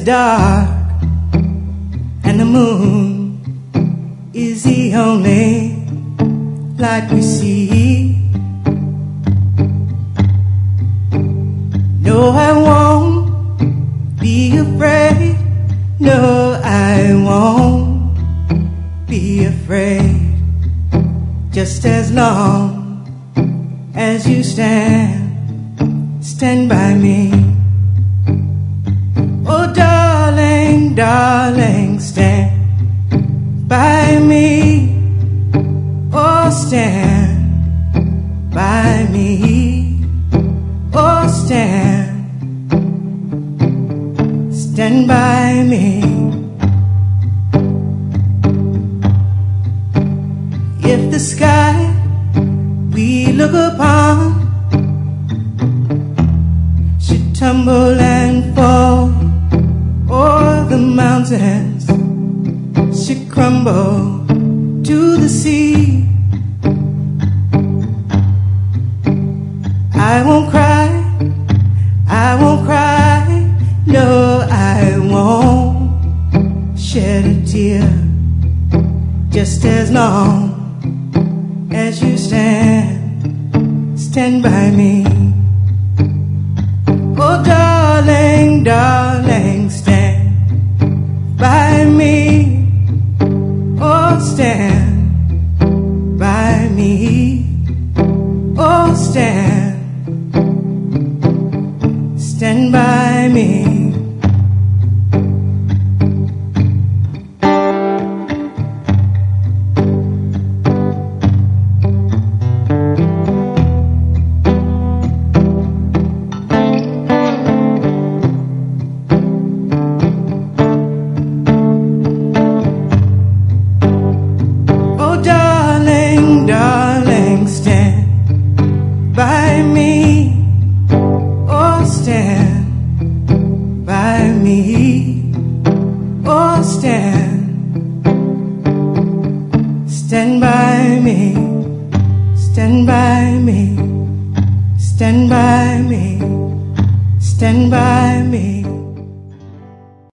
is dark and the moon is the only light we see. No, I won't be afraid. No, I won't be afraid. Just as long as you stand by me. Oh, darling, darling, stand by me. Oh, stand by me. Oh, stand by me. If the sky we look upon should tumble and fall, or the mountains should crumble to the sea, I won't cry, I won't cry, no, I won't shed a tear. Just as long as you stand by me. Oh, darling, darling, stand by me. Oh, stand by me. Oh, stand by me. Darling, stand by me. Oh, stand by me. Oh, stand by me. Stand by me. Stand by me. Stand by me.